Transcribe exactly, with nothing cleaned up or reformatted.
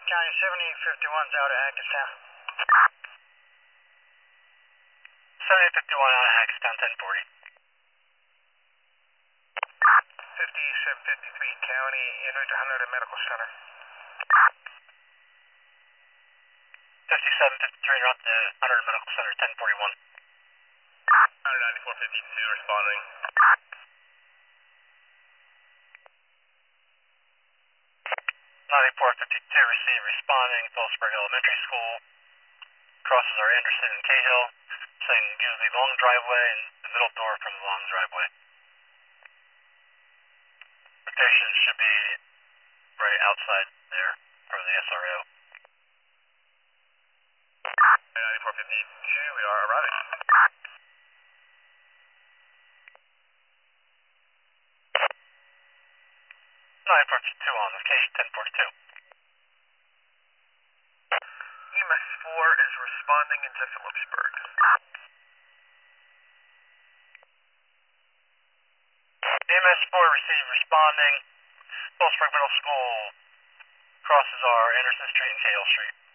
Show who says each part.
Speaker 1: County seventy fifty-one's out of Hackettstown.
Speaker 2: seventy fifty-one out of Hackettstown, ten forty.
Speaker 1: fifty-seven fifty-three County, en route to Hunter Medical Center.
Speaker 2: fifty-seven fifty-three route to Hunter Medical Center, ten forty-one.
Speaker 3: Hunter ninety-four fifty-two responding.
Speaker 2: ninety-four fifty-two receive responding, Phillipsburg Elementary School. Crosses are Anderson and Cahill, saying use the long driveway and the middle door from the long driveway. Location should be right outside there for the S R O.
Speaker 3: ninety-four fifty-two, we are arriving.
Speaker 2: ninety-four fifty-two on location, ten forty-two.
Speaker 3: E M S four is responding into Phillipsburg.
Speaker 2: E M S four receive responding, Phillipsburg Middle School. Crosses are Anderson Street and Cahill Street.